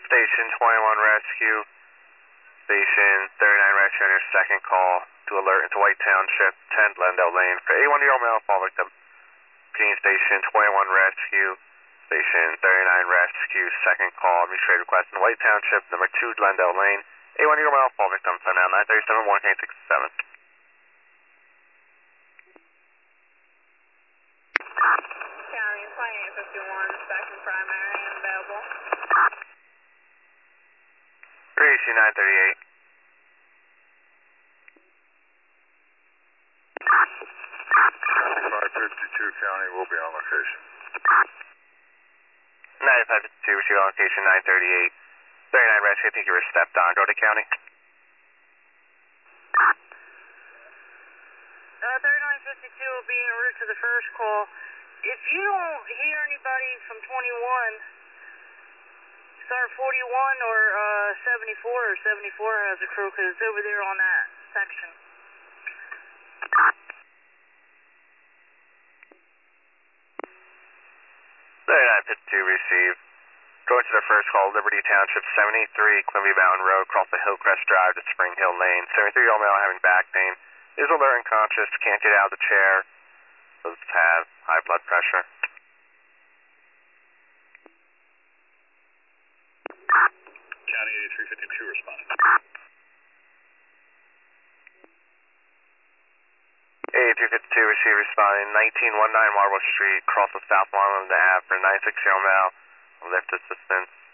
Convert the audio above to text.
Station 21 Rescue. Station 39 Rescue on your second call to alert into White Township, 10 Glendale Lane for 81-year-old male fall victim. Repeating Station 21 Rescue. Station 39 Rescue, second call, mutual request in White Township, number 2 Glendale Lane. 81-year-old male fall victim, so now 937 1K67. County 2851, second primary unavailable. Reach 938. 552 County will be on location. 9552, receive on location 938. 39 Rescue, I think you were stepped on. Go to County. 3952 will be en route to the first call. If you don't hear anybody from 21, start 41 or 74 or 74 has a crew because it's over there on that section. 3952, receive. Going to the first call, Liberty Township, 73 Quimby Mountain Road, across the Hillcrest Drive to Spring Hill Lane. 73-year-old male having back pain. Is alert and conscious, can't get out of the chair. Does have high blood pressure. County 8352 responding. 8352, receive responding. 1919 Marble Street, across the South Long Island Ave for 96-year-old male. Lift assistance.